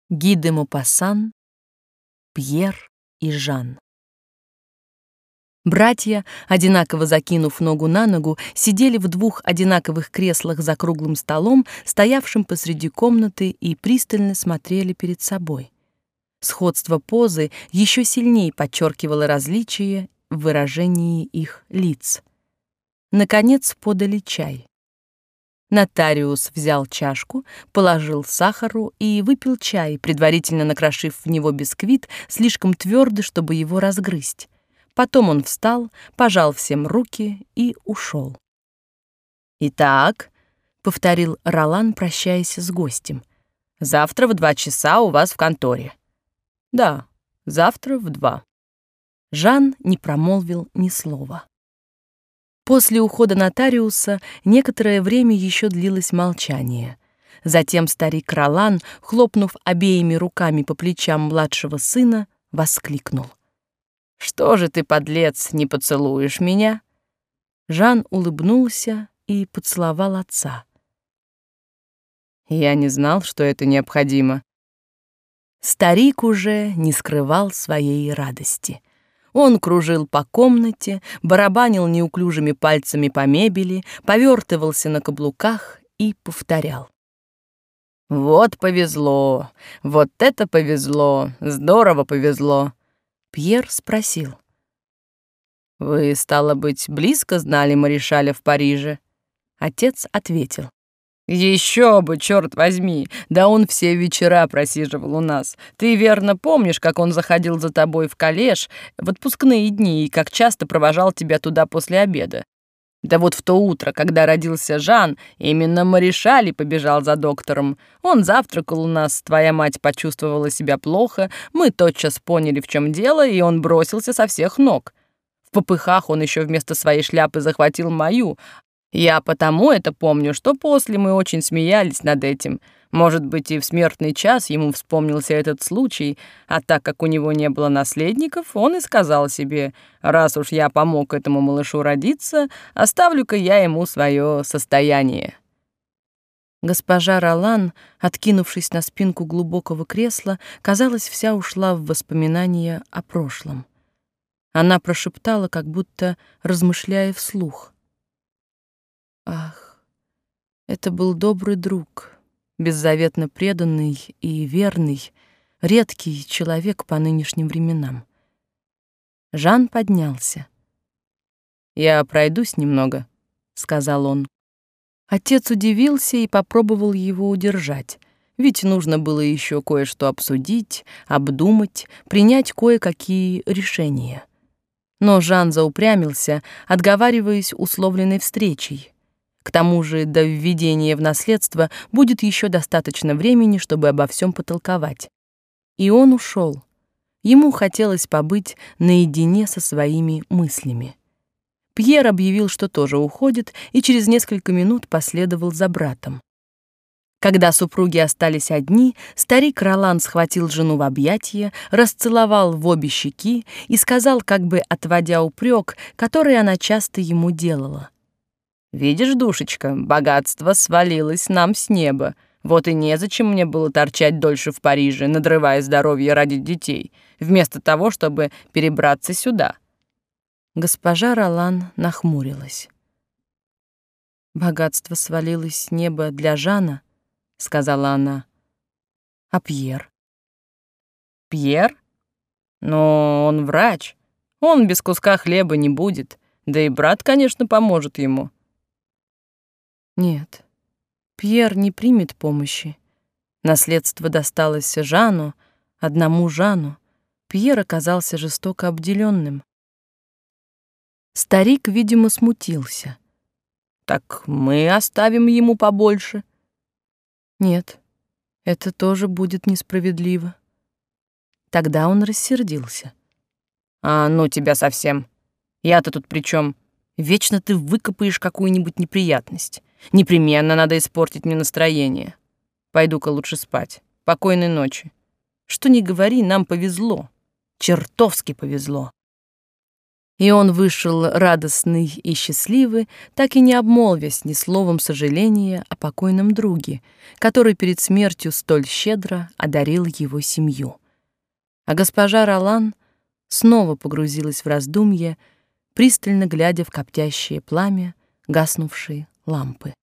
Ги де Мопассан, Пьер и Жан. Братья, одинаково закинув ногу на ногу, сидели в двух одинаковых креслах за круглым столом, стоявшим посреди комнаты, и пристально смотрели перед собой. Сходство позы еще сильнее подчеркивало различие в выражении их лиц. Наконец подали чай. Нотариус взял чашку, положил сахару и выпил чай, предварительно накрошив в него бисквит, слишком твердый, чтобы его разгрызть. Потом он встал, пожал всем руки и ушел. «Итак», — повторил Ролан, прощаясь с гостем, — «завтра в 2 часа у вас в конторе». «Да, завтра в 2». Жан не промолвил ни слова. После ухода нотариуса некоторое время еще длилось молчание. Затем старик Ролан, хлопнув обеими руками по плечам младшего сына, воскликнул: «Что же ты, подлец, не поцелуешь меня?» Жан улыбнулся и поцеловал отца. «Я не знал, что это необходимо». Старик уже не скрывал своей радости. Он кружил по комнате, барабанил неуклюжими пальцами по мебели, повертывался на каблуках и повторял: «Вот повезло, вот это повезло, здорово повезло». Пьер спросил: «Вы, стало быть, близко знали Маришаля в Париже?» Отец ответил: «Еще бы, черт возьми, да он все вечера просиживал у нас. Ты верно помнишь, как он заходил за тобой в коллеж в отпускные дни и как часто провожал тебя туда после обеда? Да вот в то утро, когда родился Жан, именно Маришаль и побежал за доктором. Он завтракал у нас, твоя мать почувствовала себя плохо, мы тотчас поняли, в чем дело, и он бросился со всех ног. В попыхах он еще вместо своей шляпы захватил мою. Я потому это помню, что после мы очень смеялись над этим. Может быть, и в смертный час ему вспомнился этот случай, а так как у него не было наследников, он и сказал себе: раз уж я помог этому малышу родиться, оставлю-ка я ему свое состояние». Госпожа Ролан, откинувшись на спинку глубокого кресла, казалось, вся ушла в воспоминания о прошлом. Она прошептала, как будто размышляя вслух: «Ах, это был добрый друг, беззаветно преданный и верный, редкий человек по нынешним временам». Жан поднялся. «Я пройдусь немного», — сказал он. Отец удивился и попробовал его удержать, ведь нужно было еще кое-что обсудить, обдумать, принять кое-какие решения. Но Жан заупрямился, отговариваясь условленной встречей. К тому же до введения в наследство будет еще достаточно времени, чтобы обо всем потолковать. И он ушел. Ему хотелось побыть наедине со своими мыслями. Пьер объявил, что тоже уходит, и через несколько минут последовал за братом. Когда супруги остались одни, старик Ролан схватил жену в объятия, расцеловал в обе щеки и сказал, как бы отводя упрек, который она часто ему делала: «Видишь, душечка, богатство свалилось нам с неба. Вот и незачем мне было торчать дольше в Париже, надрывая здоровье ради детей, вместо того, чтобы перебраться сюда». Госпожа Ролан нахмурилась. «Богатство свалилось с неба для Жана», — сказала она. «А Пьер?» «Пьер? Но он врач. Он без куска хлеба не будет. Да и брат, конечно, поможет ему». «Нет, Пьер не примет помощи. Наследство досталось Жану, одному Жану. Пьер оказался жестоко обделенным». Старик, видимо, смутился. «Так мы оставим ему побольше». «Нет, это тоже будет несправедливо». Тогда он рассердился. «А ну тебя совсем. Я-то тут при чем? Вечно ты выкопаешь какую-нибудь неприятность. Непременно надо испортить мне настроение. Пойду-ка лучше спать. Покойной ночи. Что ни говори, нам повезло. Чертовски повезло». И он вышел радостный и счастливый, так и не обмолвясь ни словом сожаления о покойном друге, который перед смертью столь щедро одарил его семью. А госпожа Ролан снова погрузилась в раздумье, пристально глядя в коптящее пламя гаснувшей лампы.